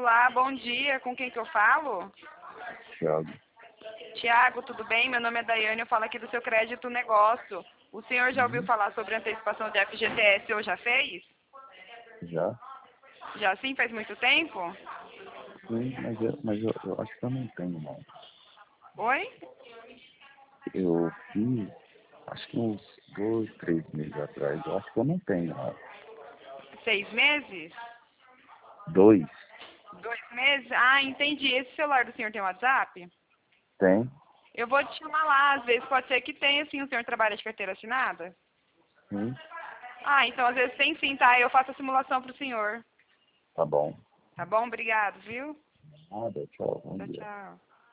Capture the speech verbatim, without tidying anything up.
Olá, bom dia. Com quem que eu falo? Thiago. Tiago, tudo bem? Meu nome é Daiane, eu falo aqui do seu crédito negócio. O senhor já ouviu Uhum. falar sobre antecipação de F G T S ou já fez? Já? Já sim, faz muito tempo? Sim, mas, eu, mas eu, eu acho que eu não tenho, não. Oi? Eu fiz, acho que uns dois, três meses atrás. Eu acho que eu não tenho, não. Seis meses? Dois? Dois meses? Ah, entendi. Esse celular do senhor tem WhatsApp? Tem? Eu vou te chamar lá, às vezes pode ser que tenha, sim. O senhor trabalha de carteira assinada? Sim. Ah, então às vezes tem sim, tá? Eu faço a simulação pro senhor. Tá bom. Tá bom? Obrigado, viu? Nada, tchau. Bom Tchau, dia. tchau.